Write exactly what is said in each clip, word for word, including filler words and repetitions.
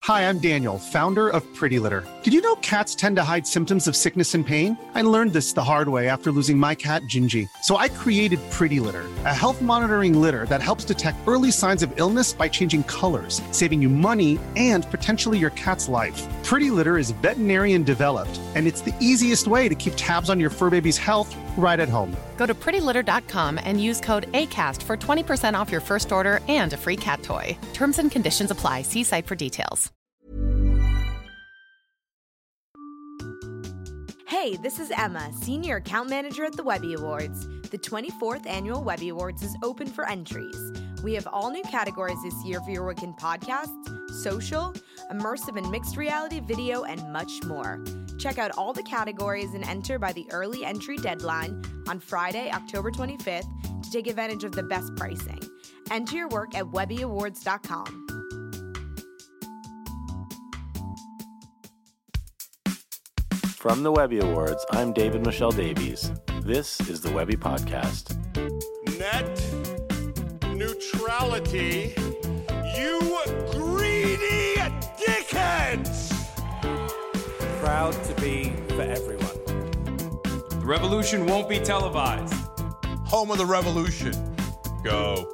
Hi, I'm Daniel, founder of Pretty Litter. Did you know cats tend to hide symptoms of sickness and pain? I learned this the hard way after losing my cat, Gingy. So I created Pretty Litter, a health monitoring litter that helps detect early signs of illness by changing colors, saving you money and potentially your cat's life. Pretty Litter is veterinarian developed, and it's the easiest way to keep tabs on your fur baby's health right at home. Go to pretty litter dot com and use code ACAST for twenty percent off your first order and a free cat toy. Terms and conditions apply. See site for details. Hey, this is Emma, Senior Account Manager at the Webby Awards. The twenty-fourth Annual Webby Awards is open for entries. We have all new categories this year for your work in podcasts, social, immersive and mixed reality video, and much more. Check out all the categories and enter by the early entry deadline on Friday, October twenty-fifth to take advantage of the best pricing. Enter your work at webby awards dot com. From the Webby Awards, I'm David Michelle Davies. This is the Webby Podcast. Net neutrality, you greedy dickheads! Proud to be for everyone. The revolution won't be televised. Home of the revolution. Go.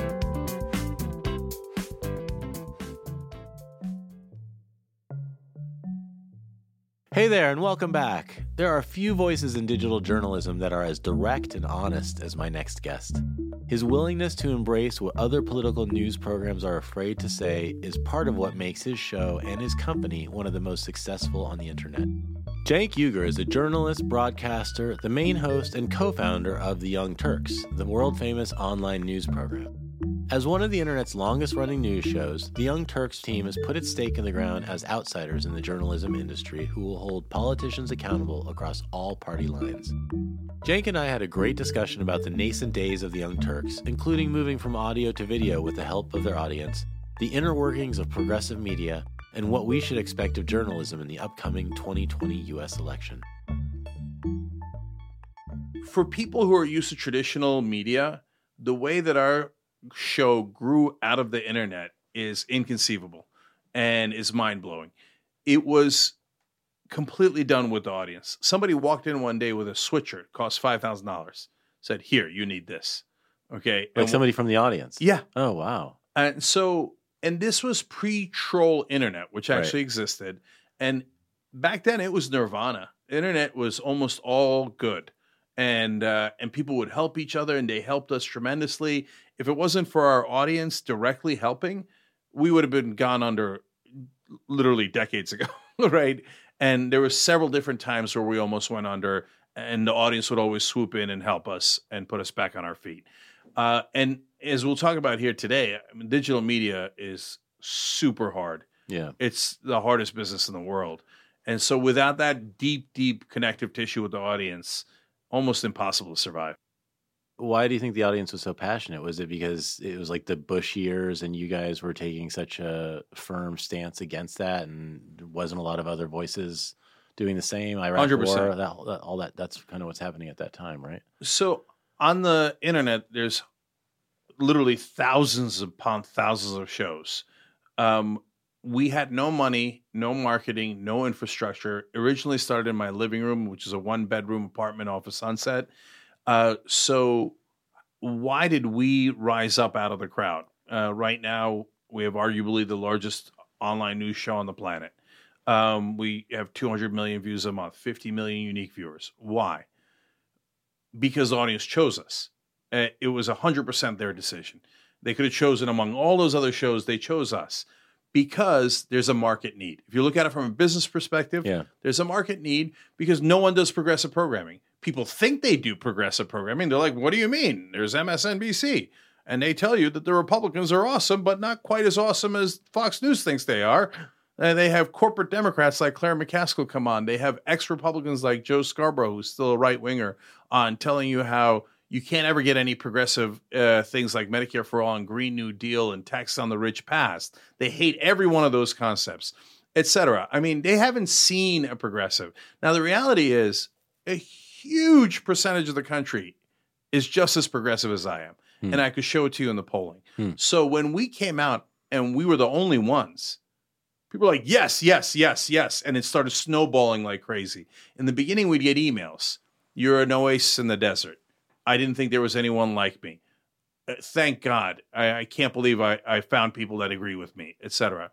Hey there, and welcome back. There are few voices in digital journalism that are as direct and honest as my next guest. His willingness to embrace what other political news programs are afraid to say is part of what makes his show and his company one of the most successful on the internet. Cenk Uygur is a journalist, broadcaster, the main host, and co-founder of The Young Turks, the world-famous online news program. As one of the internet's longest-running news shows, The Young Turks team has put its stake in the ground as outsiders in the journalism industry who will hold politicians accountable across all party lines. Cenk and I had a great discussion about the nascent days of The Young Turks, including moving from audio to video with the help of their audience, the inner workings of progressive media, and what we should expect of journalism in the upcoming twenty twenty U S election. For people who are used to traditional media, the way that our show grew out of the internet is inconceivable and is mind-blowing. It was completely done with the audience. Somebody walked in one day with a switcher, it cost five thousand dollars, said, here, you need this. Okay. Like and somebody from the audience? Yeah. Oh, wow. And so, and this was pre-troll internet, which actually right. existed. And back then it was nirvana. Internet was almost all good. And uh, and people would help each other, and they helped us tremendously. If it wasn't for our audience directly helping, we would have been gone under literally decades ago, right? And there were several different times where we almost went under, and the audience would always swoop in and help us and put us back on our feet. Uh, and as we'll talk about here today, I mean, digital media is super hard. Yeah, it's the hardest business in the world. And so without that deep, deep connective tissue with the audience, almost impossible to survive. Why do you think the audience was so passionate? Was it because it was like the Bush years and you guys were taking such a firm stance against that, and there wasn't a lot of other voices doing the same? Iraq one hundred percent. War, that, all that, that's kind of what's happening at that time, right? So on the internet, there's literally thousands upon thousands of shows. Um, we had no money, no marketing, no infrastructure. Originally started in my living room, which is a one-bedroom apartment off of Sunset. Uh, so why did we rise up out of the crowd? Uh, right now, we have arguably the largest online news show on the planet. Um, we have two hundred million views a month, fifty million unique viewers. Why? Because the audience chose us. Uh, it was one hundred percent their decision. They could have chosen among all those other shows. They chose us because there's a market need. If you look at it from a business perspective, yeah. there's a market need because no one does progressive programming. People think they do progressive programming. They're like, what do you mean? There's M S N B C. And they tell you that the Republicans are awesome, but not quite as awesome as Fox News thinks they are. And they have corporate Democrats like Claire McCaskill come on. They have ex-Republicans like Joe Scarborough, who's still a right-winger, on telling you how you can't ever get any progressive uh, things like Medicare for All and Green New Deal and tax on the rich passed. They hate every one of those concepts, et cetera. I mean, they haven't seen a progressive. Now, the reality is a huge percentage of the country is just as progressive as I am. Hmm. And I could show it to you in the polling. Hmm. So when we came out and we were the only ones, People are like, yes, yes, yes, yes. And it started snowballing like crazy. In the beginning, we'd get emails. You're an oasis in the desert. I didn't think there was anyone like me. Uh, thank God. I, I can't believe I, I found people that agree with me, et cetera.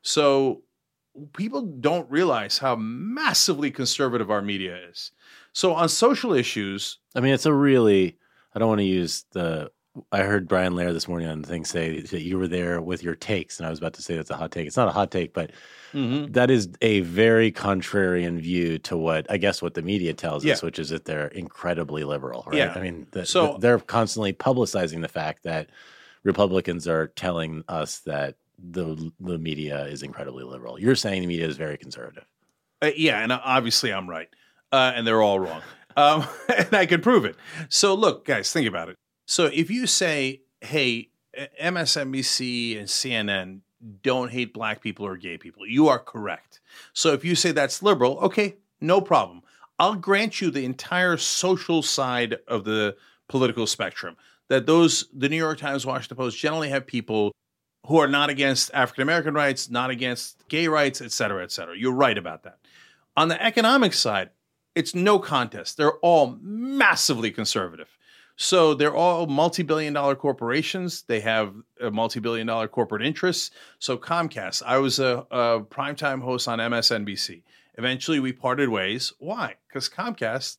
So people don't realize how massively conservative our media is. So on social issues, I mean, it's a really, I don't want to use the, I heard Brian Lair this morning on the thing say that you were there with your takes, and I was about to say that's a hot take. It's not a hot take, but mm-hmm. that is a very contrarian view to what, I guess, what the media tells yeah. us, which is that they're incredibly liberal, right? Yeah. I mean, the, so, the, they're constantly publicizing the fact that Republicans are telling us that the the media is incredibly liberal. You're saying the media is very conservative. Uh, yeah, and obviously I'm right, uh, and they're all wrong. Um, and I can prove it. So look, guys, think about it. So if you say, hey, M S N B C and C N N don't hate black people or gay people, you are correct. So if you say that's liberal, okay, no problem. I'll grant you the entire social side of the political spectrum, that those, the New York Times, Washington Post generally have people who are not against African-American rights, not against gay rights, et cetera, et cetera. You're right about that. On the economic side, it's no contest. They're all massively conservative. So they're all multi-billion dollar corporations. They have a multi-billion dollar corporate interests. So Comcast, I was a, a primetime host on M S N B C. Eventually we parted ways. Why? Because Comcast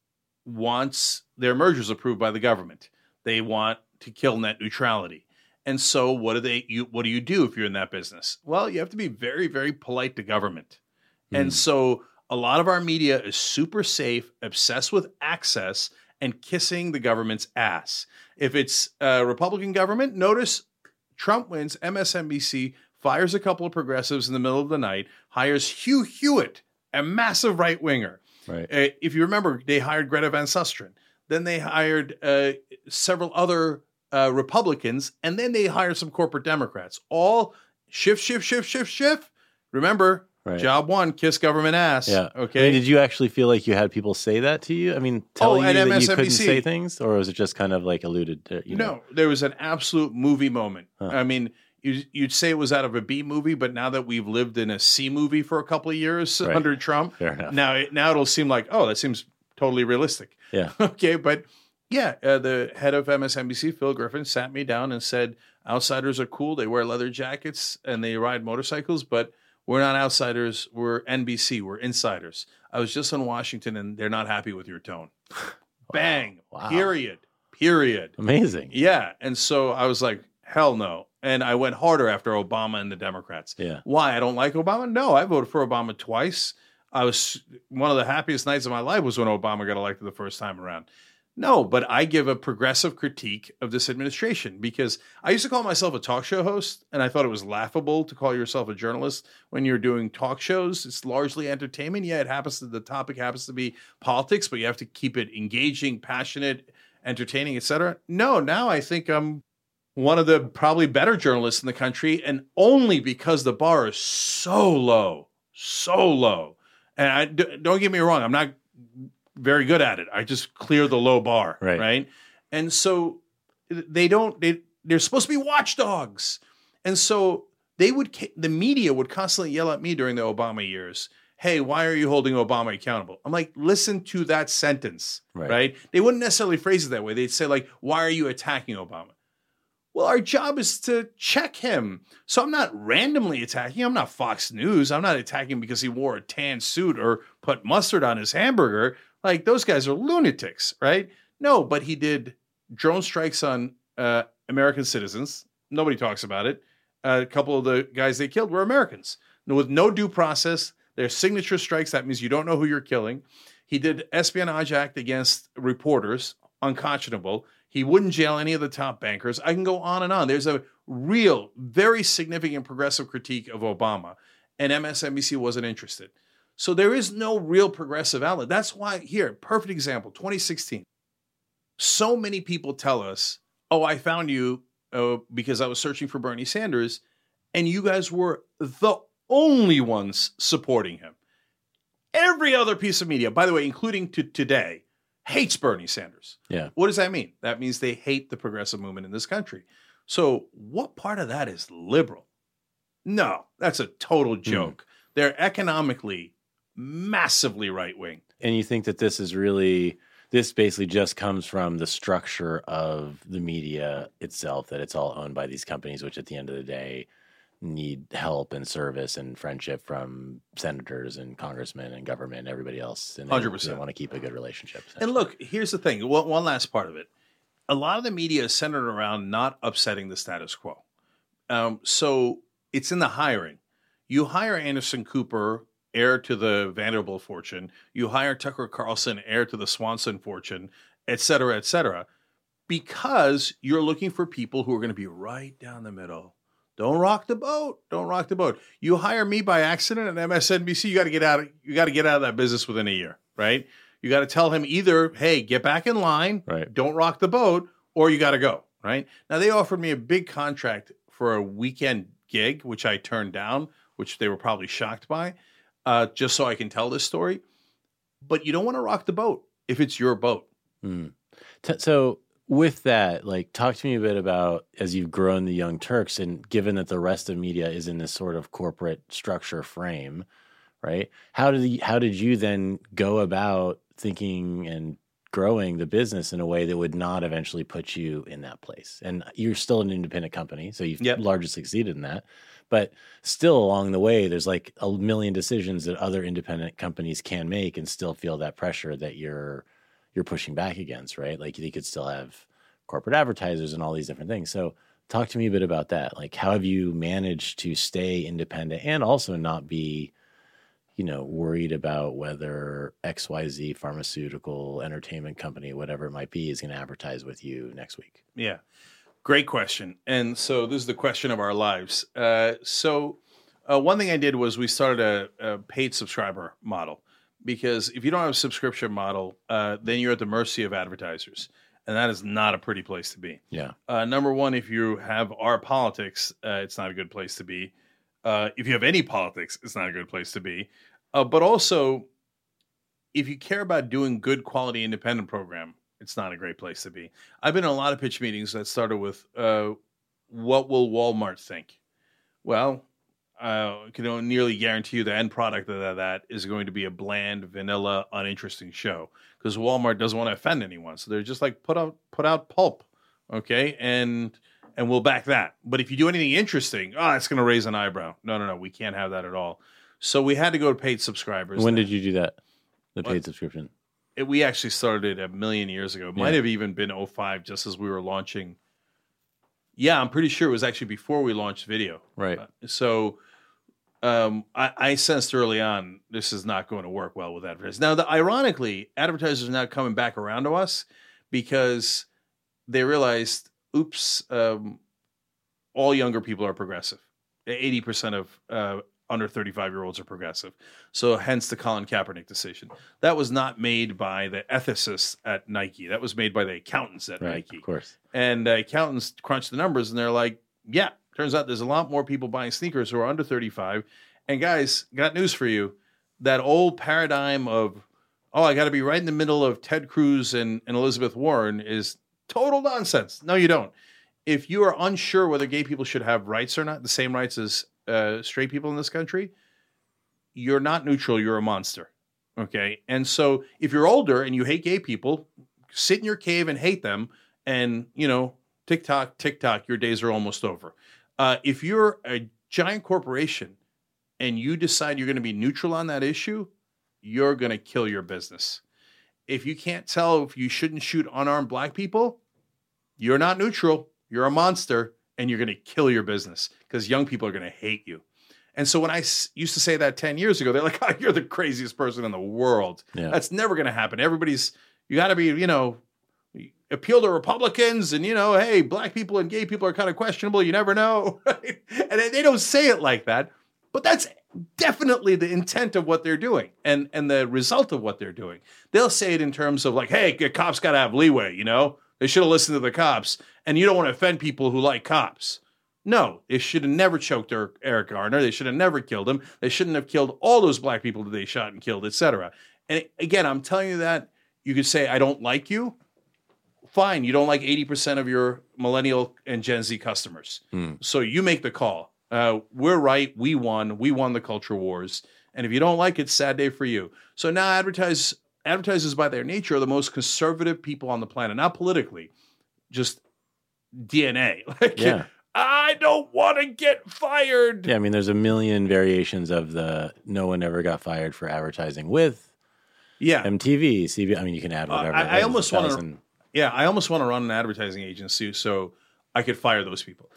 wants their mergers approved by the government. They want to kill net neutrality. And so what do they you what do you do if you're in that business? Well, you have to be very, very polite to government. Mm. And so a lot of our media is super safe, obsessed with access, and kissing the government's ass. If it's a Republican government, notice Trump wins, M S N B C fires a couple of progressives in the middle of the night, hires Hugh Hewitt, a massive right-winger. Right. Uh, if you remember, they hired Greta Van Susteren. Then they hired uh, several other uh, Republicans, and then they hired some corporate Democrats. All shift, shift, shift, shift, shift. Remember, right. Job one, kiss government ass. Yeah. Okay. I mean, did you actually feel like you had people say that to you? I mean, tell oh, you at that M S N B C. You couldn't say things, or was it just kind of like alluded to? You no, know? There was an absolute movie moment. Huh. I mean, you, you'd say it was out of a B movie, but now that we've lived in a C movie for a couple of years right. under Trump, Fair enough. now it, now it'll seem like, oh, that seems totally realistic. Yeah. Okay, but yeah, uh, the head of M S N B C, Phil Griffin, sat me down and said, outsiders are cool. They wear leather jackets and they ride motorcycles, but we're not outsiders. We're N B C. We're insiders. I was just in Washington and they're not happy with your tone. Wow. Bang. Wow. Period. Period. Amazing. Yeah. And so I was like, hell no. And I went harder after Obama and the Democrats. Yeah. Why? I don't like Obama? No, I voted for Obama twice. I was one of the happiest nights of my life was when Obama got elected the first time around. No, but I give a progressive critique of this administration because I used to call myself a talk show host, and I thought it was laughable to call yourself a journalist when you're doing talk shows. It's largely entertainment. Yeah, it happens to, the topic happens to be politics, but you have to keep it engaging, passionate, entertaining, et cetera. No, now I think I'm one of the probably better journalists in the country, and only because the bar is so low, so low. And I, don't get me wrong, I'm not very good at it. I just clear the low bar, right? right? And so they don't. They they're supposed to be watchdogs, and so they would. The media would constantly yell at me during the Obama years. Hey, why are you holding Obama accountable? I'm like, listen to that sentence, right? right? They wouldn't necessarily phrase it that way. They'd say like, why are you attacking Obama? Well, our job is to check him. So I'm not randomly attacking. I'm not Fox News. I'm not attacking because he wore a tan suit or put mustard on his hamburger. Like, those guys are lunatics, right? No, but he did drone strikes on uh, American citizens. Nobody talks about it. Uh, a couple of the guys they killed were Americans. With no due process, they're signature strikes. That means you don't know who you're killing. He did Espionage Act against reporters, unconscionable. He wouldn't jail any of the top bankers. I can go on and on. There's a real, very significant progressive critique of Obama, and M S N B C wasn't interested. So there is no real progressive outlet. That's why, here, perfect example, twenty sixteen. So many people tell us, oh, I found you uh, because I was searching for Bernie Sanders, and you guys were the only ones supporting him. Every other piece of media, by the way, including to today, hates Bernie Sanders. Yeah. What does that mean? That means they hate the progressive movement in this country. So what part of that is liberal? No, that's a total joke. Mm. They're economically massively right wing. And you think that this is really, this basically just comes from the structure of the media itself, that it's all owned by these companies, which at the end of the day need help and service and friendship from senators and congressmen and government and everybody else. And they, one hundred percent. They want to keep a good relationship. And look, here's the thing. One, one last part of it. A lot of the media is centered around not upsetting the status quo. Um, so it's in the hiring. You hire Anderson Cooper, heir to the Vanderbilt fortune. You hire Tucker Carlson, heir to the Swanson fortune, et cetera, et cetera, because you're looking for people who are going to be right down the middle. Don't rock the boat. Don't rock the boat. You hire me by accident at M S N B C, you got to get out of, you got to get out of that business within a year, right? You got to tell him either, hey, get back in line, right, don't rock the boat, or you got to go, right? Now, they offered me a big contract for a weekend gig, which I turned down, which they were probably shocked by, uh, just so I can tell this story. But you don't want to rock the boat if it's your boat. Mm. T- so with that, like, talk to me a bit about, as you've grown the Young Turks, and given that the rest of media is in this sort of corporate structure frame, right? How did you, how did you then go about thinking and growing the business in a way that would not eventually put you in that place? And you're still an independent company, so you've yep. largely succeeded in that. But still along the way, there's like a million decisions that other independent companies can make and still feel that pressure that you're you're pushing back against, right? Like you could still have corporate advertisers and all these different things. So talk to me a bit about that. Like, how have you managed to stay independent and also not be, you know, worried about whether X Y Z pharmaceutical entertainment company, whatever it might be, is going to advertise with you next week? Yeah. Great question. And so this is the question of our lives. Uh, so uh, one thing I did was we started a, a paid subscriber model, because if you don't have a subscription model, uh, then you're at the mercy of advertisers. And that is not a pretty place to be. Yeah. Uh, number one, if you have our politics, uh, it's not a good place to be. Uh, if you have any politics, it's not a good place to be. Uh, but also, if you care about doing good quality independent program, it's not a great place to be. I've been in a lot of pitch meetings that started with, uh, what will Walmart think? Well, uh, I can nearly guarantee you the end product of that is going to be a bland, vanilla, uninteresting show, because Walmart doesn't want to offend anyone. So they're just like, put out put out pulp, okay? And and we'll back that. But if you do anything interesting, oh, it's going to raise an eyebrow. No, no, no, we can't have that at all. So we had to go to paid subscribers. When did you do that, the paid what? subscription? It, we actually started a million years ago. It might Yeah. have even been oh five, just as we were launching. Yeah, I'm pretty sure it was actually before we launched video. Right. Uh, so um, I, I sensed early on this is not going to work well with advertisers. Now, the, ironically, advertisers are now coming back around to us because they realized, oops, um, all younger people are progressive. eighty percent of uh, under thirty-five-year-olds are progressive. So hence the Colin Kaepernick decision. That was not made by the ethicists at Nike. That was made by the accountants at Right, Nike. of course. And uh, accountants crunched the numbers, and they're like, yeah, turns out there's a lot more people buying sneakers who are under thirty-five. And guys, got news for you. That old paradigm of, oh, I got to be right in the middle of Ted Cruz and, and Elizabeth Warren is total nonsense. No, you don't. If you are unsure whether gay people should have rights or not, the same rights as uh, straight people in this country, you're not neutral. You're a monster. Okay. And so if you're older and you hate gay people, sit in your cave and hate them. And, you know, tick tock, tick tock, your days are almost over. Uh, if you're a giant corporation and you decide you're going to be neutral on that issue, you're going to kill your business. If you can't tell if you shouldn't shoot unarmed black people, you're not neutral. You're a monster, and you're going to kill your business because young people are going to hate you. And so when I s- used to say that ten years ago, they're like, oh, you're the craziest person in the world. Yeah. That's never going to happen. Everybody's, you got to be, you know, appeal to Republicans and, you know, hey, black people and gay people are kind of questionable. You never know. Right? And they, they don't say it like that, but that's definitely the intent of what they're doing and, and the result of what they're doing. They'll say it in terms of like, hey, cops got to have leeway, you know? They should have listened to the cops, and you don't want to offend people who like cops. No, they should have never choked Eric Garner. They should have never killed him. They shouldn't have killed all those black people that they shot and killed, et cetera. And again, I'm telling you that you could say, I don't like you. Fine, you don't like eighty percent of your millennial and Gen Z customers. Hmm. So you make the call. Uh, we're right. We won. We won the culture wars. And if you don't like it, sad day for you. So now advertise, advertisers by their nature are the most conservative people on the planet, not politically, just D N A. Like, Yeah. I don't want to get fired. Yeah, I mean, there's a million variations of the no one ever got fired for advertising with Yeah. M T V, C B. I mean, you can add whatever. Uh, I, I There's almost a want to. thousand- Yeah, I almost want to run an advertising agency so I could fire those people.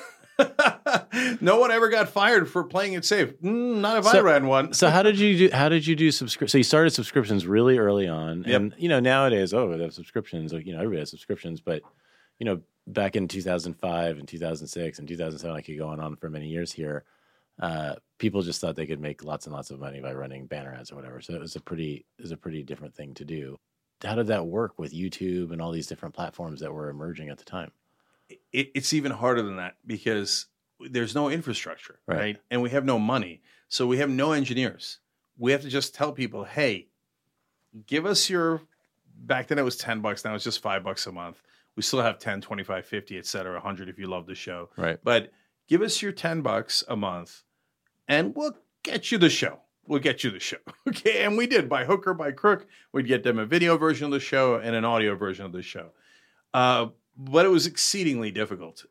No one ever got fired for playing it safe. Mm, not if I So- ran one. So how did you do? How did you do subscription? So you started subscriptions really early on, Yep. and you know nowadays, oh, they have subscriptions. You know, everybody has subscriptions, but you know, back in two thousand five and two thousand six and two thousand seven, I could go on on for many years here. Uh, people just thought they could make lots and lots of money by running banner ads or whatever. So it was a pretty, it was a pretty different thing to do. How did that work with YouTube and all these different platforms that were emerging at the time? It, it's even harder than that because there's no infrastructure, Right. right? And we have no money. So we have no engineers. We have to just tell people, hey, give us your, back then it was ten bucks. Now it's just five bucks a month. We still have ten, twenty-five, fifty, et cetera, one hundred if you love the show. Right. But give us your ten bucks a month and we'll get you the show. We'll get you the show. Okay. And we did by hook or by crook. We'd get them a video version of the show and an audio version of the show. Uh, but it was exceedingly difficult.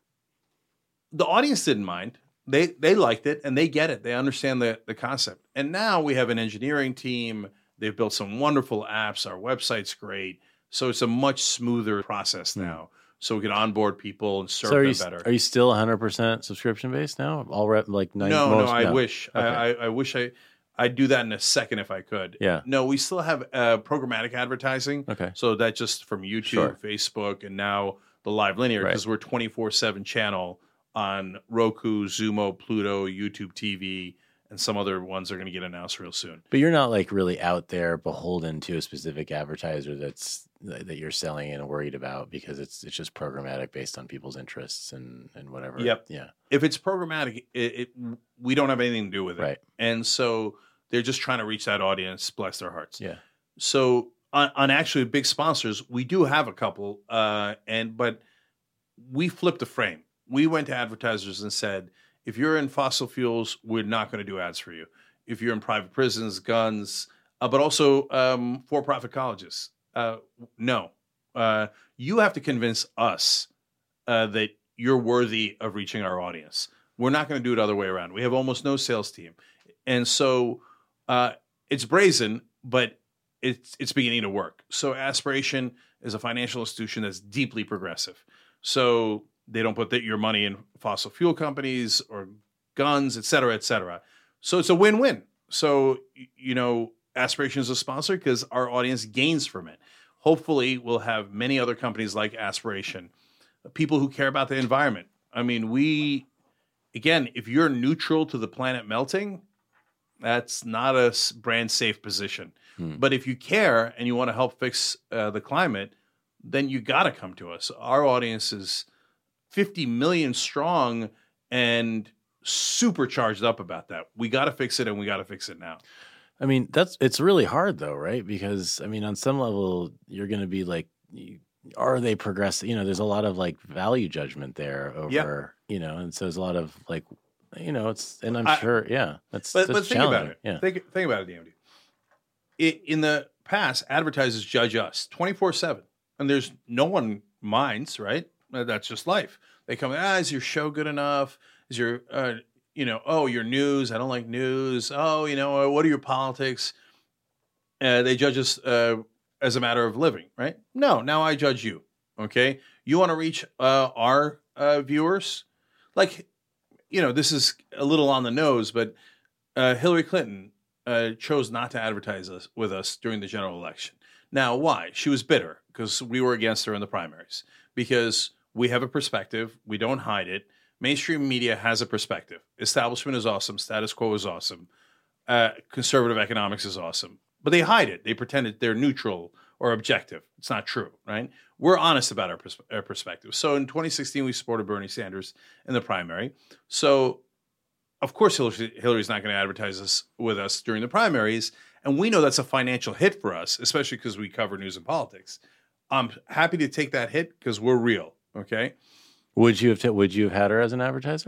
The audience didn't mind. They they liked it and they get it. They understand the, the concept. And now we have an engineering team. They've built some wonderful apps. Our website's great. So it's a much smoother process now. So we can onboard people and serve So are them you, better. are you still one hundred percent subscription based now? All re- like nine, no, most, no, I wish. Okay. I, I, I wish I I'd do that in a second if I could. Yeah. No, we still have uh, programmatic advertising. Okay. So that just from YouTube, Sure. Facebook, and now the live linear Right. because we're twenty-four seven channel on Roku, Zumo, Pluto, YouTube T V, and some other ones are going to get announced real soon. But you're not like really out there beholden to a specific advertiser that's that you're selling and worried about because it's it's just programmatic based on people's interests and and whatever. Yep. Yeah. If it's programmatic, it, it we don't have anything to do with it. Right. And so they're just trying to reach that audience, bless their hearts. Yeah. So on, on actually big sponsors, we do have a couple, uh, and but we flipped the frame. We went to advertisers and said, if you're in fossil fuels, we're not going to do ads for you. If you're in private prisons, guns, uh, but also um, for-profit colleges, uh, no. Uh, you have to convince us uh, that you're worthy of reaching our audience. We're not going to do it the other way around. We have almost no sales team. And so uh, it's brazen, but it's it's beginning to work. So Aspiration is a financial institution that's deeply progressive. So they don't put the, your money in fossil fuel companies or guns, et cetera, et cetera. So it's a win-win. So, you know, Aspiration is a sponsor because our audience gains from it. Hopefully, we'll have many other companies like Aspiration, people who care about the environment. I mean, we, again, if you're neutral to the planet melting, that's not a brand safe position. Hmm. But if you care and you want to help fix uh, the climate, then you got to come to us. Our audience is fifty million strong and super charged up about that. We got to fix it and we got to fix it now. I mean, that's it's really hard though, right? Because I mean, on some level, you're going to be like, are they progressive? You know, there's a lot of like value judgment there over, Yep. you know, and so there's a lot of like, you know, it's, and I'm I, sure, yeah, that's, but, that's but think about it. Yeah. Think, think about it, D M D. It, in the past, advertisers judge us twenty-four seven, and there's no one minds, right? That's just life. They come, ah, is your show good enough? Is your, uh, you know, oh, your news, I don't like news. Oh, you know, what are your politics? Uh, they judge us uh, as a matter of living, right? No, now I judge you, okay? You want to reach uh, our uh, viewers? Like, you know, this is a little on the nose, but uh, Hillary Clinton uh, chose not to advertise us, with us during the general election. Now, why? She was bitter because we were against her in the primaries. Because we have a perspective. We don't hide it. Mainstream media has a perspective. Establishment is awesome. Status quo is awesome. Uh, conservative economics is awesome. But they hide it. They pretend that they're neutral or objective. It's not true, right? We're honest about our, pers- our perspective. So in twenty sixteen, we supported Bernie Sanders in the primary. So, of course, Hillary, Hillary's not going to advertise us with us during the primaries. And we know that's a financial hit for us, especially because we cover news and politics. I'm happy to take that hit because we're real, okay? Would you have, t- would you have had her as an advertiser?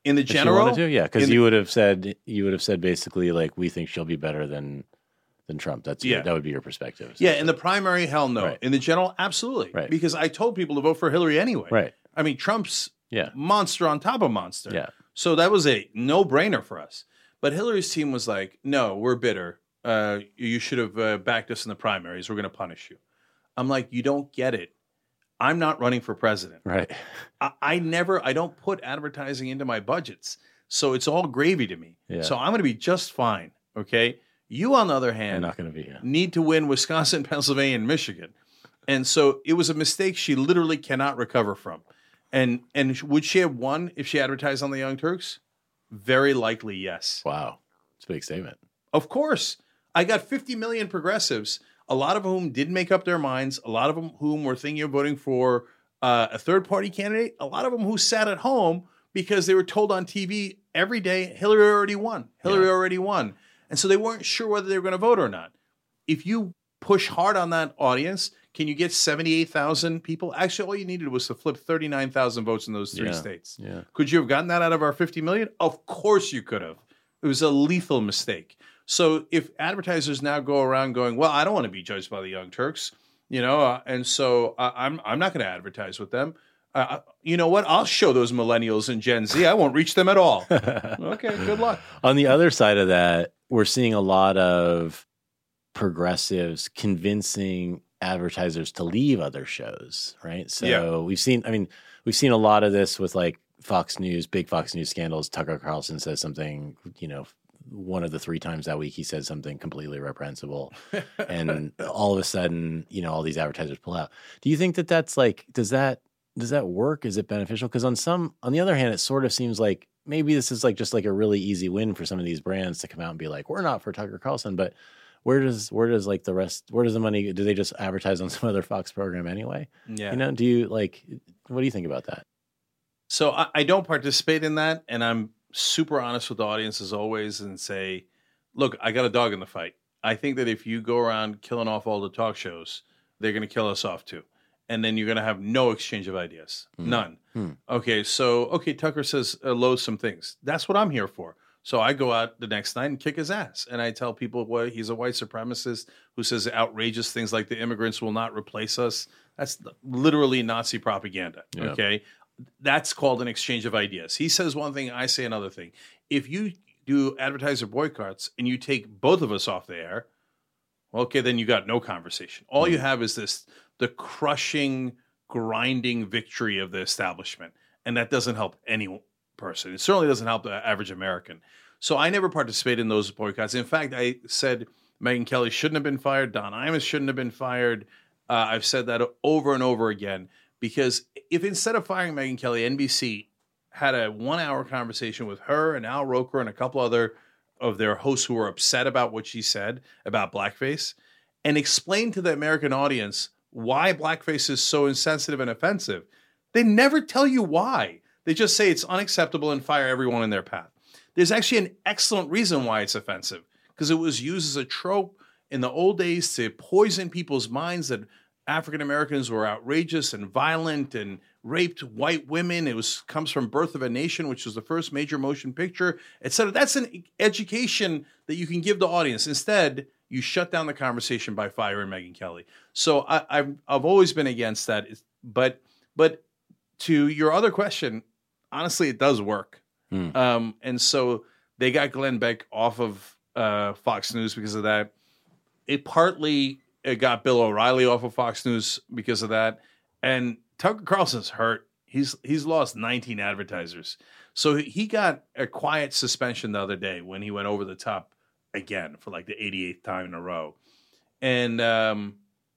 In the If she general, wanted to, yeah, because in the- you would have said you would have said basically like we think she'll be better than than Trump. That's Yeah. your, that would be your perspective. Yeah, in the primary, hell no. Right. In the general, absolutely. Right. Because I told people to vote for Hillary anyway. Right. I mean, Trump's Yeah. monster on top of monster. Yeah. So that was a no-brainer for us. But Hillary's team was like, no, we're bitter. Uh, you should have uh, backed us in the primaries. We're going to punish you. I'm like, you don't get it. I'm not running for president. Right. I, I never, I don't put advertising into my budgets. So it's all gravy to me. Yeah. So I'm going to be just fine. Okay. You, on the other You're hand, not going to be. Yeah. need to win Wisconsin, Pennsylvania, and Michigan. And so it was a mistake she literally cannot recover from. And and would she have won if she advertised on the Young Turks? Very likely, yes. Wow. It's a big statement. Of course. I got fifty million progressives, a lot of whom didn't make up their minds, a lot of them whom were thinking of voting for uh, a third-party candidate, a lot of them who sat at home because they were told on T V every day, Hillary already won. Hillary Yeah. already won. And so they weren't sure whether they were going to vote or not. If you push hard on that audience, can you get seventy-eight thousand people? Actually, all you needed was to flip thirty-nine thousand votes in those three Yeah. states. Yeah. Could you have gotten that out of our fifty million? Of course you could have. It was a lethal mistake. So if advertisers now go around going, well, I don't want to be judged by the Young Turks, you know, uh, and so uh, I'm I'm not going to advertise with them. Uh, you know what? I'll show those millennials and Gen Z. I won't reach them at all. Okay, good luck. On the other side of that, we're seeing a lot of progressives convincing advertisers to leave other shows, right? So Yeah. we've seen, I mean, we've seen a lot of this with like Fox News, big Fox News scandals. Tucker Carlson says something, you know, one of the three times that week he said something completely reprehensible. And all of a sudden, you know, all these advertisers pull out. Do you think that that's like, does that, does that work? Is it beneficial? Because on some, on the other hand, it sort of seems like maybe this is like just like a really easy win for some of these brands to come out and be like, we're not for Tucker Carlson, but where does, where does like the rest, where does the money, do they just advertise on some other Fox program anyway? Yeah. You know, do you like, what do you think about that? So I, I don't participate in that, and I'm super honest with the audience as always and say, look, I got a dog in the fight. I think that if you go around killing off all the talk shows, they're going to kill us off too. And then you're going to have no exchange of ideas. Mm. None. Mm. Okay, so, okay, Tucker says uh, loathsome things. That's what I'm here for. So I go out the next night and kick his ass. And I tell people, well, he's a white supremacist who says outrageous things like the immigrants will not replace us. That's literally Nazi propaganda, Yeah. okay? That's called an exchange of ideas. He says one thing, I say another thing. If you do advertiser boycotts and you take both of us off the air, okay, then you got no conversation. All you have is this, the crushing, grinding victory of the establishment. And that doesn't help any person. It certainly doesn't help the average American. So I never participate in those boycotts. In fact, I said Megyn Kelly shouldn't have been fired. Don Imus shouldn't have been fired. Uh, I've said that over and over again. Because if instead of firing Megyn Kelly, N B C had a one-hour conversation with her and Al Roker and a couple other of their hosts who were upset about what she said about blackface and explained to the American audience why blackface is so insensitive and offensive, they never tell you why. They just say it's unacceptable and fire everyone in their path. There's actually an excellent reason why it's offensive, because it was used as a trope in the old days to poison people's minds that African Americans were outrageous and violent and raped white women. It was comes from Birth of a Nation, which was the first major motion picture, et cetera. That's an education that you can give the audience. Instead, you shut down the conversation by firing Megyn Kelly. So I, I've I've always been against that. But but to your other question, honestly, it does work. Hmm. Um, and so they got Glenn Beck off of uh, Fox News because of that. It partly it got Bill O'Reilly off of Fox News because of that. And Tucker Carlson's hurt. He's he's lost nineteen advertisers. So he got a quiet suspension the other day when he went over the top again for like the eighty-eighth time in a row. And um,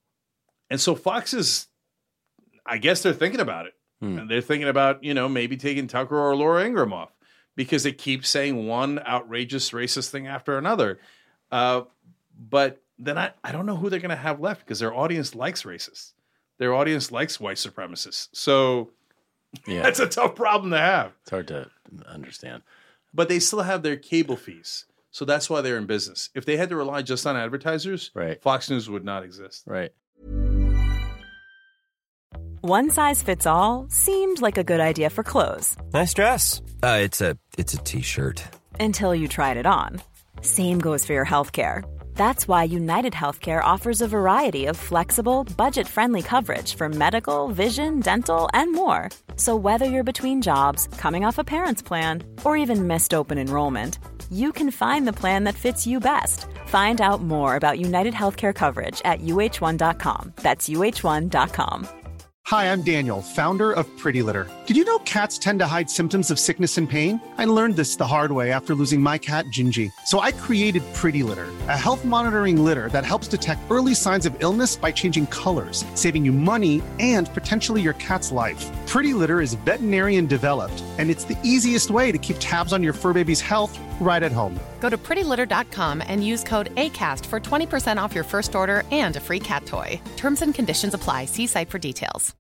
and so Fox is, I guess they're thinking about it. Hmm. And they're thinking about, you know, maybe taking Tucker or Laura Ingraham off because they keep saying one outrageous racist thing after another. Uh, but then I, I don't know who they're going to have left because their audience likes racists. Their audience likes white supremacists. So Yeah. that's a tough problem to have. It's hard to understand. But they still have their cable fees. So that's why they're in business. If they had to rely just on advertisers, Right. Fox News would not exist. Right. One size fits all seemed like a good idea for clothes. Nice dress. Uh, it's a it's a t-shirt. Until you tried it on. Same goes for your healthcare. That's why United Healthcare offers a variety of flexible, budget-friendly coverage for medical, vision, dental, and more. So whether you're between jobs, coming off a parent's plan, or even missed open enrollment, you can find the plan that fits you best. Find out more about United Healthcare coverage at U H one dot com. That's U H one dot com. Hi, I'm Daniel, founder of Pretty Litter. Did you know cats tend to hide symptoms of sickness and pain? I learned this the hard way after losing my cat, Gingy. So I created Pretty Litter, a health monitoring litter that helps detect early signs of illness by changing colors, saving you money and potentially your cat's life. Pretty Litter is veterinarian developed, and it's the easiest way to keep tabs on your fur baby's health right at home. Go to pretty litter dot com and use code ACAST for twenty percent off your first order and a free cat toy. Terms and conditions apply. See site for details.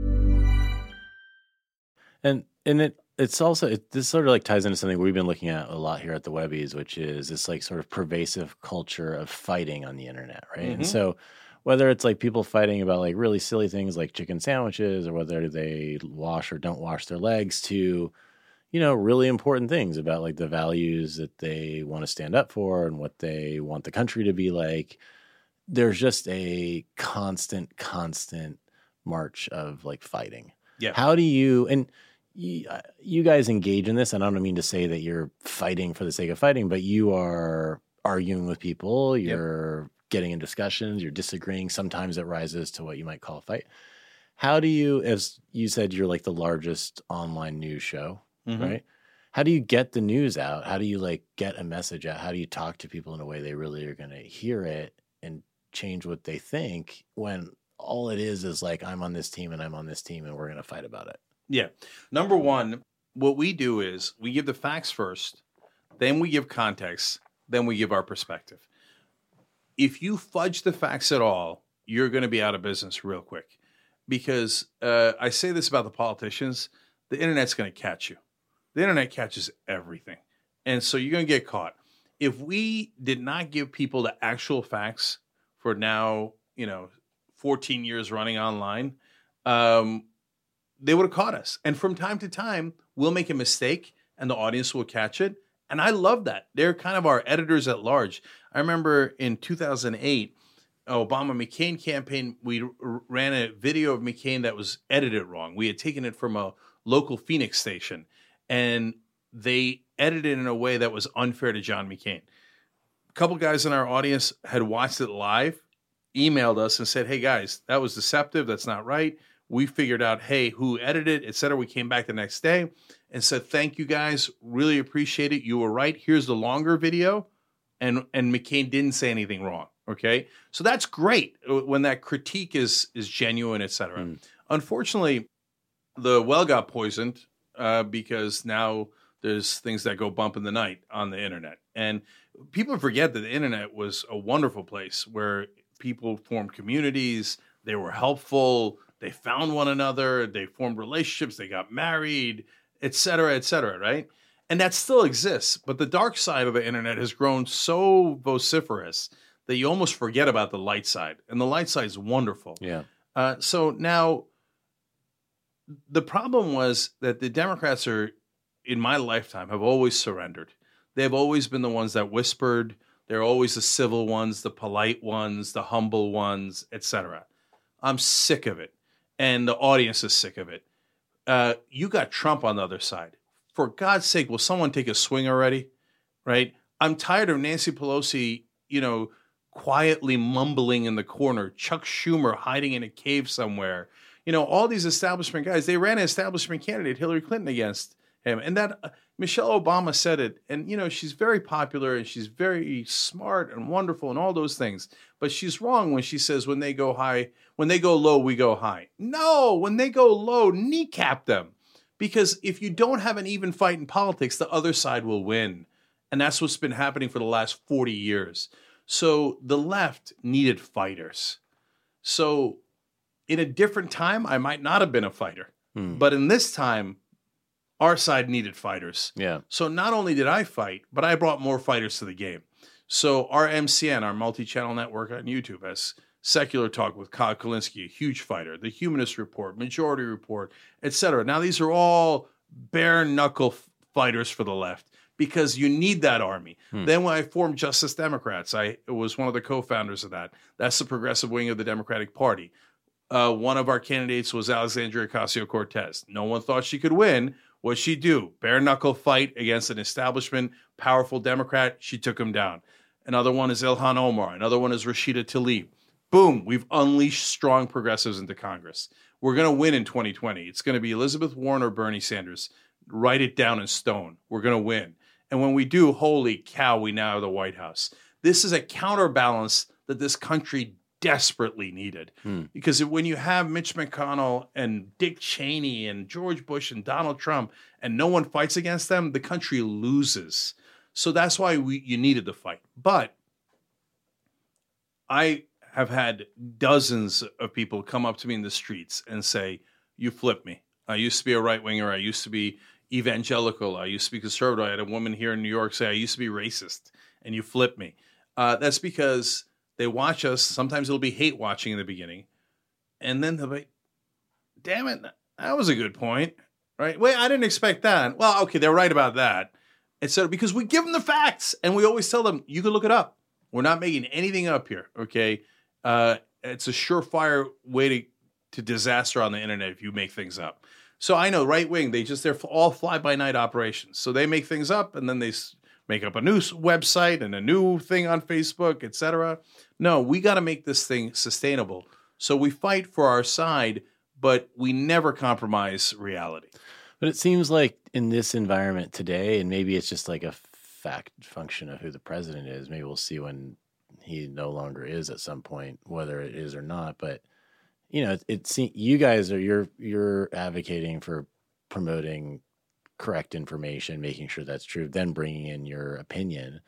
And and it it's also it, this sort of like ties into something we've been looking at a lot here at the Webbies, which is this like sort of pervasive culture of fighting on the internet, right? Mm-hmm. And so whether it's like people fighting about like really silly things like chicken sandwiches, or whether they wash or don't wash their legs, to you know, really important things about like the values that they want to stand up for and what they want the country to be like. There's just a constant, constant march of like fighting. Yeah. How do you, and you, you guys engage in this, and I don't mean to say that you're fighting for the sake of fighting, but you are arguing with people, you're yep. getting in discussions, you're disagreeing. Sometimes it rises to what you might call a fight. How do you, as you said, you're like the largest online news show. Mm-hmm. Right? How do you get the news out? How do you like get a message out? How do you talk to people in a way they really are going to hear it and change what they think, when all it is is like, I'm on this team and I'm on this team and we're going to fight about it? Yeah. Number one, what we do is we give the facts first, then we give context, then we give our perspective. If you fudge the facts at all, you're going to be out of business real quick. Because uh, I say this about the politicians, the internet's going to catch you. The internet catches everything. And so you're going to get caught. If we did not give people the actual facts for now, you know, fourteen years running online, um, they would have caught us. And from time to time, we'll make a mistake and the audience will catch it. And I love that. They're kind of our editors at large. I remember in two thousand eight, Obama-McCain campaign, we r- ran a video of McCain that was edited wrong. We had taken it from a local Phoenix station, and they edited it in a way that was unfair to John McCain. A couple guys in our audience had watched it live, emailed us and said, hey guys, that was deceptive. That's not right. We figured out, hey, who edited it, et cetera. We came back the next day and said, thank you guys. Really appreciate it. You were right. Here's the longer video. And, and McCain didn't say anything wrong. Okay. So that's great when that critique is, is genuine, et cetera. Mm. Unfortunately, the well got poisoned uh, because now there's things that go bump in the night on the internet. And people forget that the internet was a wonderful place where people formed communities. They were helpful. They found one another. They formed relationships. They got married, et cetera, et cetera, right? And that still exists. But the dark side of the internet has grown so vociferous that you almost forget about the light side. And the light side is wonderful. Yeah. Uh, so now the problem was that the Democrats are, in my lifetime, have always surrendered. They've always been the ones that whispered. They're always the civil ones, the polite ones, the humble ones, et cetera. I'm sick of it. And the audience is sick of it. Uh, you got Trump on the other side. For God's sake, will someone take a swing already? Right? I'm tired of Nancy Pelosi, you know, quietly mumbling in the corner, Chuck Schumer hiding in a cave somewhere. You know, all these establishment guys, they ran an establishment candidate, Hillary Clinton, against him. And that uh, Michelle Obama said it. And, you know, she's very popular and she's very smart and wonderful and all those things. But she's wrong when she says when they go high, when they go low, we go high. No, when they go low, kneecap them. Because if you don't have an even fight in politics, the other side will win. And that's what's been happening for the last forty years. So the left needed fighters. So in a different time, I might not have been a fighter. Hmm. But in this time, our side needed fighters. Yeah. So not only did I fight, but I brought more fighters to the game. So our M C N, our multi-channel network on YouTube, has Secular Talk with Kyle Kulinski, a huge fighter, the Humanist Report, Majority Report, et cetera. Now, these are all bare-knuckle f- fighters for the left because you need that army. Hmm. Then when I formed Justice Democrats, I was one of the co-founders of that. That's the progressive wing of the Democratic Party. Uh, one of our candidates was Alexandria Ocasio-Cortez. No one thought she could win. What'd she do? Bare-knuckle fight against an establishment, powerful Democrat. She took him down. Another one is Ilhan Omar. Another one is Rashida Tlaib. Boom, we've unleashed strong progressives into Congress. We're going to win in twenty twenty. It's going to be Elizabeth Warren or Bernie Sanders. Write it down in stone. We're going to win. And when we do, holy cow, we now have the White House. This is a counterbalance that this country desperately needed. Hmm. Because when you have Mitch McConnell and Dick Cheney and George Bush and Donald Trump and no one fights against them, the country loses. So that's why we you needed the fight. But I have had dozens of people come up to me in the streets and say, you flipped me. I used to be a right-winger. I used to be evangelical. I used to be conservative. I had a woman here in New York say I used to be racist, and you flipped me. Uh, that's because they watch us. Sometimes it'll be hate watching in the beginning. And then they'll be, damn it, that was a good point. Right? Wait, I didn't expect that. Well, okay, they're right about that. And so because we give them the facts, and we always tell them, you can look it up. We're not making anything up here, okay? Uh, it's a surefire way to, to disaster on the internet if you make things up. So I know right wing, they just, they're all fly by night operations. So they make things up and then they make up a new website and a new thing on Facebook, et cetera. No, we got to make this thing sustainable. So we fight for our side, but we never compromise reality. But it seems like in this environment today, and maybe it's just like a fact function of who the president is. Maybe we'll see when he no longer is at some point, whether it is or not. But you know, it, it seems you guys are you're you're advocating for promoting correct information, making sure that's true, then bringing in your opinion.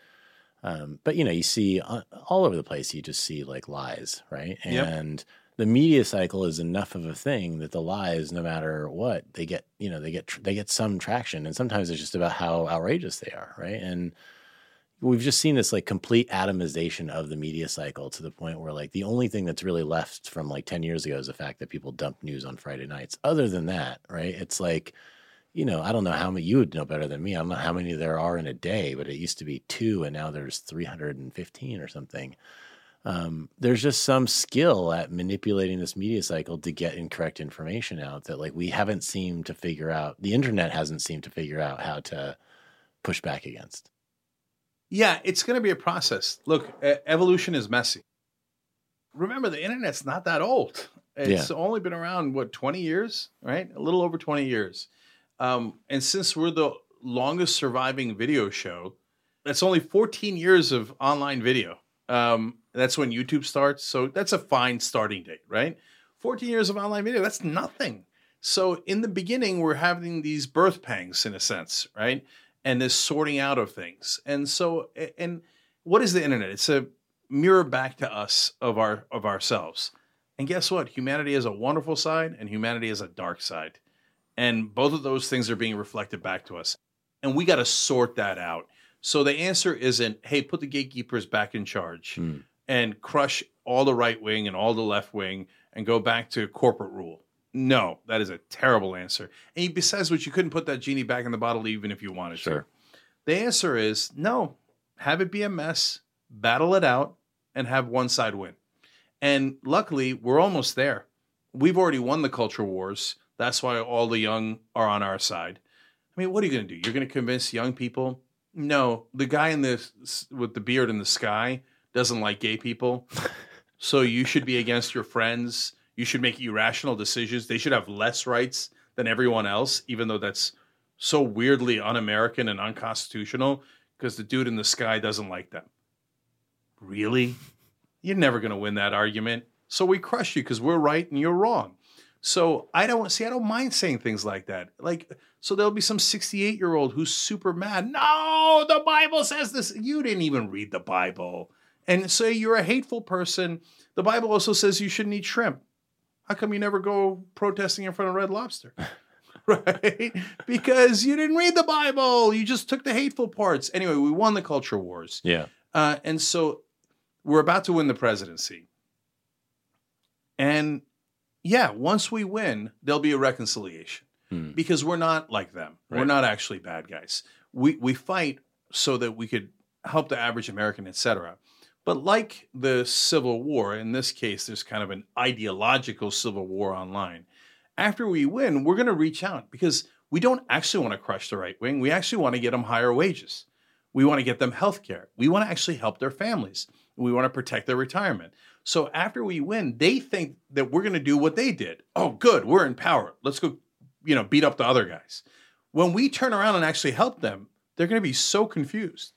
Um, but you know, you see uh, all over the place. You just see like lies, right? And yep. The media cycle is enough of a thing that the lies, no matter what, they get, you know, they get, they get some traction. And sometimes it's just about how outrageous they are. Right. And we've just seen this like complete atomization of the media cycle to the point where like the only thing that's really left from like ten years ago is the fact that people dump news on Friday nights. Other than that, right. It's like, you know, I don't know how many, you would know better than me. I don't know how many there are in a day, but it used to be two and now there's three hundred fifteen or something. Um, there's just some skill at manipulating this media cycle to get incorrect information out that like we haven't seemed to figure out. The internet hasn't seemed to figure out how to push back against. Yeah, it's going to be a process. Look, e- evolution is messy. Remember, the internet's not that old. It's yeah. only been around, what, twenty years, right? A little over twenty years. Um, and since we're the longest surviving video show, that's only fourteen years of online video. Um, that's when YouTube starts. So that's a fine starting date, right? fourteen years of online video, that's nothing. So in the beginning, we're having these birth pangs in a sense, right? And this sorting out of things. And so, and what is the internet? It's a mirror back to us of our, of ourselves. And guess what? Humanity has a wonderful side and humanity has a dark side. And both of those things are being reflected back to us. And we got to sort that out. So the answer isn't, hey, put the gatekeepers back in charge mm. and crush all the right wing and all the left wing and go back to corporate rule. No, that is a terrible answer. And besides which, you couldn't put that genie back in the bottle even if you wanted sure. to. The answer is no, have it be a mess, battle it out, and have one side win. And luckily, we're almost there. We've already won the culture wars. That's why all the young are on our side. I mean, what are you going to do? You're going to convince young people? No, the guy in the with the beard in the sky doesn't like gay people. So you should be against your friends. You should make irrational decisions. They should have less rights than everyone else, even though that's so weirdly un-American and unconstitutional because the dude in the sky doesn't like them. Really? You're never going to win that argument. So we crush you because we're right and you're wrong. So I don't see, I don't mind saying things like that. Like, so there'll be some sixty-eight year old who's super mad. No, the Bible says this. You didn't even read the Bible. And say you're a hateful person. The Bible also says you shouldn't eat shrimp. How come you never go protesting in front of Red Lobster? Right? Because you didn't read the Bible. You just took the hateful parts. Anyway, we won the culture wars. Yeah. Uh, and so we're about to win the presidency. And yeah, once we win, there'll be a reconciliation hmm. because we're not like them. Right. We're not actually bad guys. We we fight so that we could help the average American, et cetera. But like the Civil War, in this case, there's kind of an ideological civil war online. After we win, we're going to reach out because we don't actually want to crush the right wing. We actually want to get them higher wages. We want to get them health care. We want to actually help their families. We want to protect their retirement. So after we win, they think that we're going to do what they did. Oh, good. We're in power. Let's go, you know, beat up the other guys. When we turn around and actually help them, they're going to be so confused.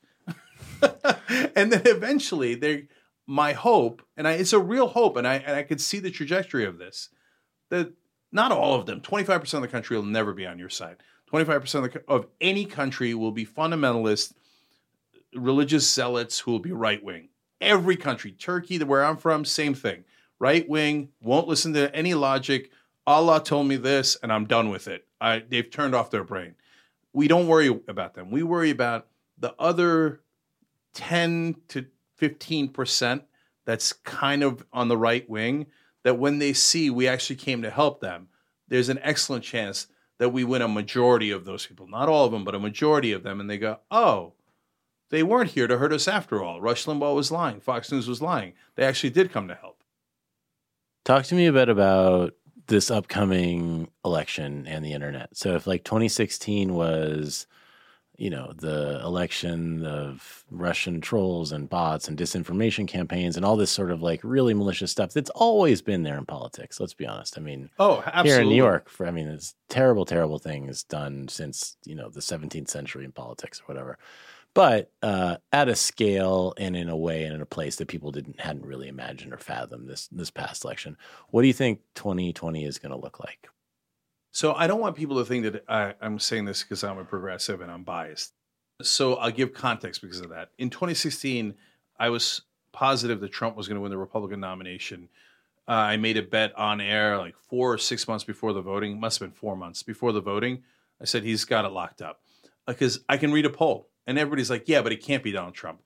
And then eventually, they, my hope, and I, it's a real hope, and I, and I could see the trajectory of this, that not all of them, twenty-five percent of the country will never be on your side. twenty-five percent of, the, of any country will be fundamentalist, religious zealots who will be right-wing. Every country, Turkey, where I'm from, same thing. Right-wing, won't listen to any logic. Allah told me this, and I'm done with it. I, they've turned off their brain. We don't worry about them. We worry about the other ten to fifteen percent that's kind of on the right wing, that when they see we actually came to help them, there's an excellent chance that we win a majority of those people. Not all of them, but a majority of them. And they go, oh, they weren't here to hurt us after all. Rush Limbaugh was lying. Fox News was lying. They actually did come to help. Talk to me a bit about this upcoming election and the internet. So if like twenty sixteen was, you know, the election of Russian trolls and bots and disinformation campaigns and all this sort of like really malicious stuff that's always been there in politics. Let's be honest. I mean, oh, absolutely. Here in New York, for, I mean, it's terrible, terrible things done since, you know, the seventeenth century in politics or whatever. But uh, at a scale and in a way and in a place that people didn't hadn't really imagined or fathomed this this past election. What do you think twenty twenty is going to look like? So I don't want people to think that I, I'm saying this because I'm a progressive and I'm biased. So I'll give context because of that. In twenty sixteen, I was positive that Trump was going to win the Republican nomination. Uh, I made a bet on air like four or six months before the voting. Must have been four months before the voting. I said, he's got it locked up. Because I can read a poll. And everybody's like, yeah, but it can't be Donald Trump.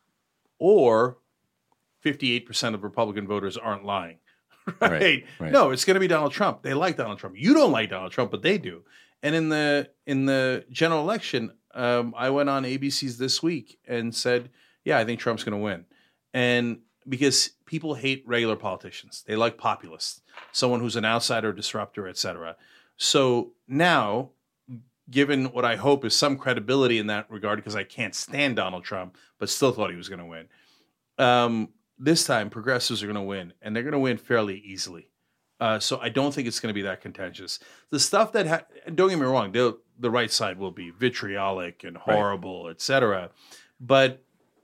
Or fifty-eight percent of Republican voters aren't lying. Right? Right, right. No, it's going to be Donald Trump. They like Donald Trump. You don't like Donald Trump, but they do. And in the in the general election, um, I went on A B C's This Week and said, yeah, I think Trump's going to win. And because people hate regular politicians. They like populists, someone who's an outsider, disruptor, et cetera. So now, given what I hope is some credibility in that regard, because I can't stand Donald Trump, but still thought he was going to win. Um, this time, progressives are going to win, and they're going to win fairly easily. Uh, so I don't think it's going to be that contentious. The stuff that, ha- don't get me wrong, the right side will be vitriolic and horrible, right, et cetera. But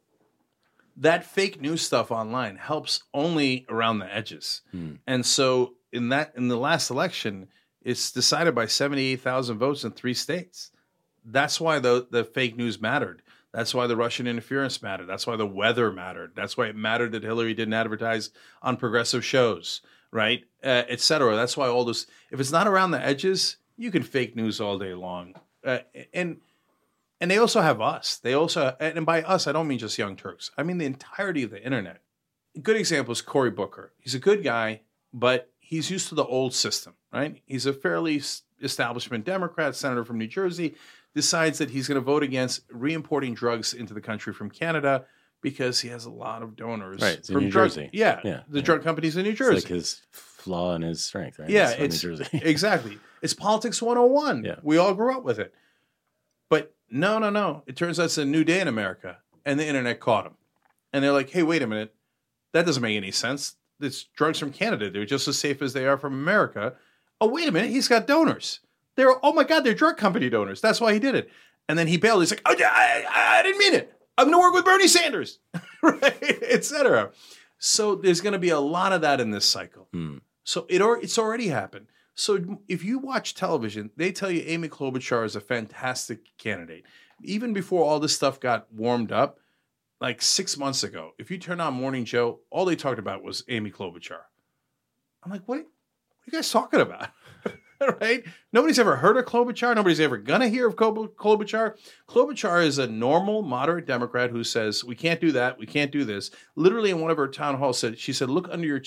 that fake news stuff online helps only around the edges. Hmm. And so in that, in the last election, it's decided by seventy-eight thousand votes in three states. That's why the, the fake news mattered. That's why the Russian interference mattered. That's why the weather mattered. That's why it mattered that Hillary didn't advertise on progressive shows, right, uh, et cetera. That's why all this, if it's not around the edges, you can fake news all day long. Uh, and and they also have us. They also, and by us, I don't mean just Young Turks. I mean the entirety of the internet. A good example is Cory Booker. He's a good guy, but he's used to the old system, right? He's a fairly establishment Democrat, senator from New Jersey, decides that he's going to vote against re-importing drugs into the country from Canada because he has a lot of donors right, from New drug, Jersey. Yeah, yeah, the yeah. drug companies in New Jersey. It's like his flaw and his strength, right? Yeah, it's, it's New Jersey. Exactly. It's politics one oh one. Yeah. We all grew up with it. But no, no, no. It turns out it's a new day in America, and the internet caught him. And they're like, hey, wait a minute. That doesn't make any sense. It's drugs from Canada. They're just as safe as they are from America. Oh, wait a minute. He's got donors. They're, oh, my God, they're drug company donors. That's why he did it. And then he bailed. He's like, oh, I, I, I didn't mean it. I'm going to work with Bernie Sanders, right, et cetera. So there's going to be a lot of that in this cycle. Hmm. So it or, it's already happened. So if you watch television, they tell you Amy Klobuchar is a fantastic candidate. Even before all this stuff got warmed up, like six months ago, if you turn on Morning Joe, all they talked about was Amy Klobuchar. I'm like, what, what are you guys talking about? Right? Nobody's ever heard of Klobuchar. Nobody's ever going to hear of Klobuchar. Klobuchar is a normal, moderate Democrat who says, we can't do that. We can't do this. Literally in one of her town halls, said, she said, look under your chair.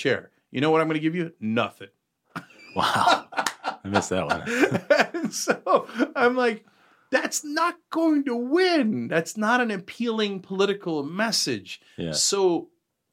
You know what I'm going to give you? Nothing. Wow. I missed that one. And so I'm like, that's not going to win. That's not an appealing political message. Yeah. So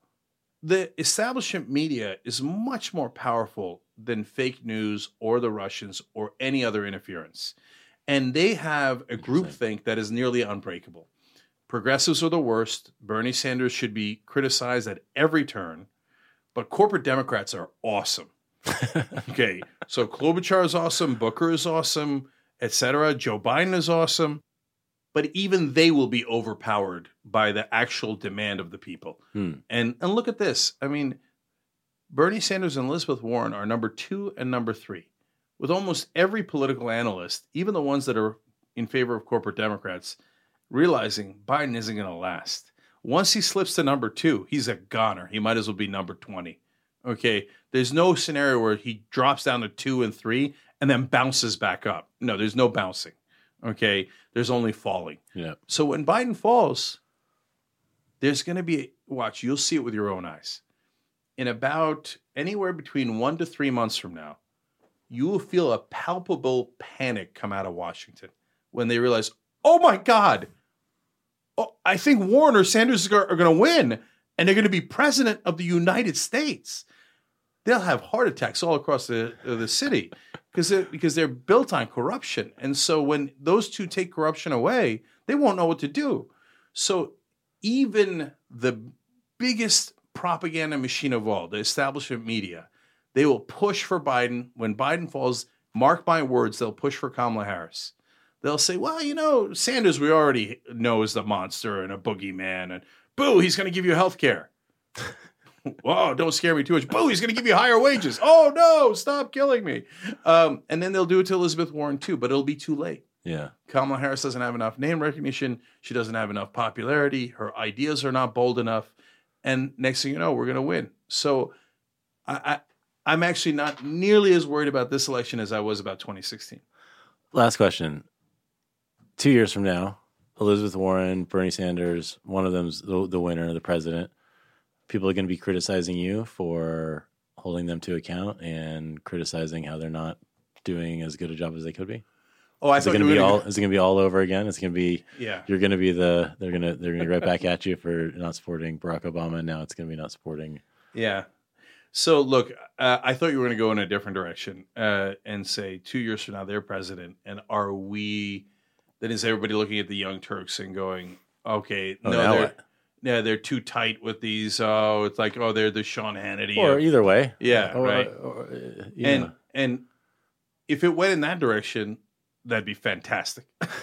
the establishment media is much more powerful than fake news or the Russians or any other interference. And they have a groupthink that is nearly unbreakable. Progressives are the worst. Bernie Sanders should be criticized at every turn. But corporate Democrats are awesome. Okay, so Klobuchar is awesome, Booker is awesome, et cetera. Joe Biden is awesome. But even they will be overpowered by the actual demand of the people. Hmm. And and look at this. I mean, Bernie Sanders and Elizabeth Warren are number two and number three. With almost every political analyst, even the ones that are in favor of corporate Democrats, realizing Biden isn't going to last. Once he slips to number two, he's a goner. He might as well be number twenty. Okay, there's no scenario where he drops down to two and three and then bounces back up. No, there's no bouncing. Okay, there's only falling. Yeah. So when Biden falls, there's going to be, watch, you'll see it with your own eyes. In about anywhere between one to three months from now, you will feel a palpable panic come out of Washington when they realize, oh my God, oh, I think Warren or Sanders are, are going to win and they're going to be president of the United States. They'll have heart attacks all across the, uh, the city because they're, because they're built on corruption. And so when those two take corruption away, they won't know what to do. So even the biggest propaganda machine of all, the establishment media, they will push for Biden. When Biden falls, mark my words, they'll push for Kamala Harris. They'll say, well, you know, Sanders we already know is the monster and a boogeyman. And boo, he's going to give you health care. Whoa, don't scare me too much. Boo, he's going to give you higher wages. Oh, no, stop killing me. Um, and then they'll do it to Elizabeth Warren, too, but it'll be too late. Yeah. Kamala Harris doesn't have enough name recognition. She doesn't have enough popularity. Her ideas are not bold enough. And next thing you know, we're going to win. So I, I, I'm actually not nearly as worried about this election as I was about twenty sixteen. Last question. Two years from now, Elizabeth Warren, Bernie Sanders, one of them's the, the winner, the president. People are going to be criticizing you for holding them to account and criticizing how they're not doing as good a job as they could be. Oh, I is thought it going you to be were all? gonna... Is it going to be all over again? It's going to be. Yeah. You're going to be the. They're going to. They're going to be right back at you for not supporting Barack Obama. And now it's going to be not supporting. Yeah. So look, uh, I thought you were going to go in a different direction uh, and say two years from now they're president, and are we? Then is everybody looking at the Young Turks and going, okay, Oh, no, now they're what? yeah, they're too tight with these. Oh, it's like oh, they're the Sean Hannity. Or of- either way. Yeah, Or- right. or- or, uh, you and know. and if it went in that direction, that'd be fantastic.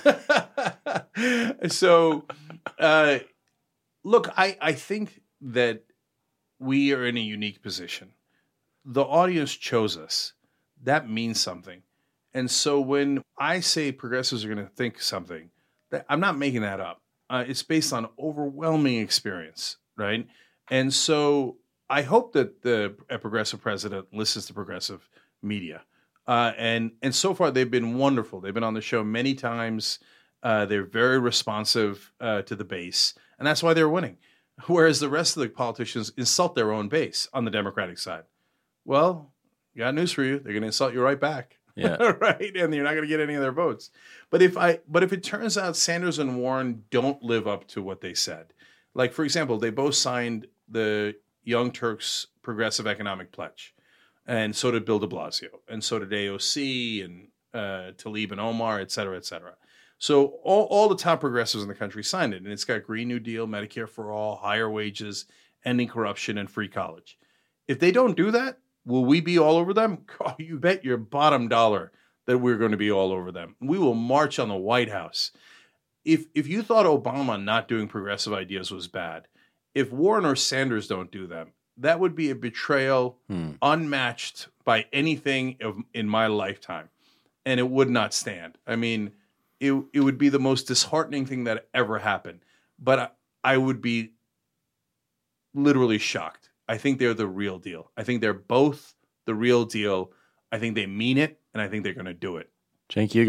So, uh, look, I, I think that we are in a unique position. The audience chose us. That means something. And so when I say progressives are going to think something, that, I'm not making that up. Uh, it's based on overwhelming experience, right? And so I hope that the a progressive president listens to progressive media. Uh, and and so far, they've been wonderful. They've been on the show many times. Uh, they're very responsive uh, to the base. And that's why they're winning. Whereas the rest of the politicians insult their own base on the Democratic side. Well, got news for you. They're going to insult you right back. Yeah. Right. And you're not going to get any of their votes. But if I, but if it turns out Sanders and Warren don't live up to what they said, like, for example, they both signed the Young Turks Progressive Economic Pledge. And so did Bill de Blasio. And so did A O C and uh, Tlaib and Omar, et cetera, et cetera. So all, all the top progressives in the country signed it. And it's got Green New Deal, Medicare for all, higher wages, ending corruption, and free college. If they don't do that, will we be all over them? Oh, you bet your bottom dollar that we're going to be all over them. We will march on the White House. If if you thought Obama not doing progressive ideas was bad, if Warren or Sanders don't do them, that would be a betrayal Hmm. unmatched by anything of, in my lifetime. And it would not stand. I mean, it, it would be the most disheartening thing that ever happened. But I, I would be literally shocked. I think they're the real deal. I think they're both the real deal. I think they mean it, and I think they're going to do it. Cenk Uygur,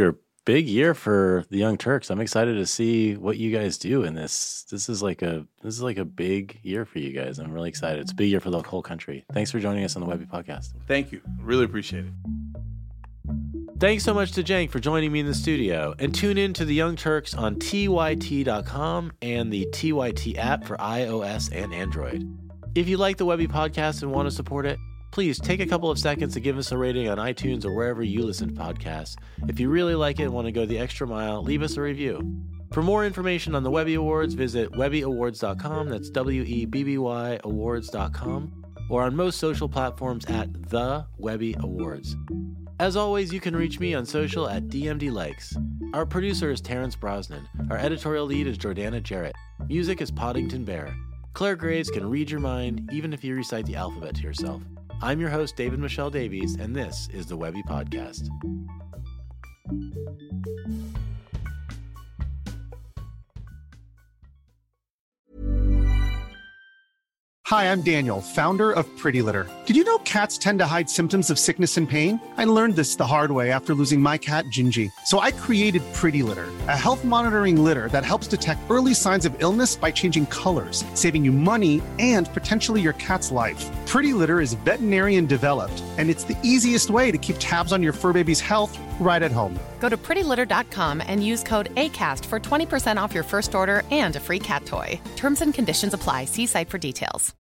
big year for the Young Turks. I'm excited to see what you guys do in this. This is like a this is like a big year for you guys. I'm really excited. It's a big year for the whole country. Thanks for joining us on the Webby Podcast. Thank you. Really appreciate it. Thanks so much to Cenk for joining me in the studio. And tune in to the Young Turks on T Y T dot com and the T Y T app for iOS and Android. If you like the Webby Podcast and want to support it, please take a couple of seconds to give us a rating on iTunes or wherever you listen to podcasts. If you really like it and want to go the extra mile, leave us a review. For more information on the Webby Awards, visit webby awards dot com. That's W E B B Y awards dot com. Or on most social platforms at The Webby Awards. As always, you can reach me on social at D M D Likes. Our producer is Terrence Brosnan. Our editorial lead is Jordana Jarrett. Music is Poddington Bear. Claire Graves can read your mind, even if you recite the alphabet to yourself. I'm your host, David Michelle Davies, and this is the Webby Podcast. Hi, I'm Daniel, founder of Pretty Litter. Did you know cats tend to hide symptoms of sickness and pain? I learned this the hard way after losing my cat, Gingy. So I created Pretty Litter, a health monitoring litter that helps detect early signs of illness by changing colors, saving you money and potentially your cat's life. Pretty Litter is veterinarian developed, and it's the easiest way to keep tabs on your fur baby's health right at home. Go to pretty litter dot com and use code ACAST for twenty percent off your first order and a free cat toy. Terms and conditions apply. See site for details.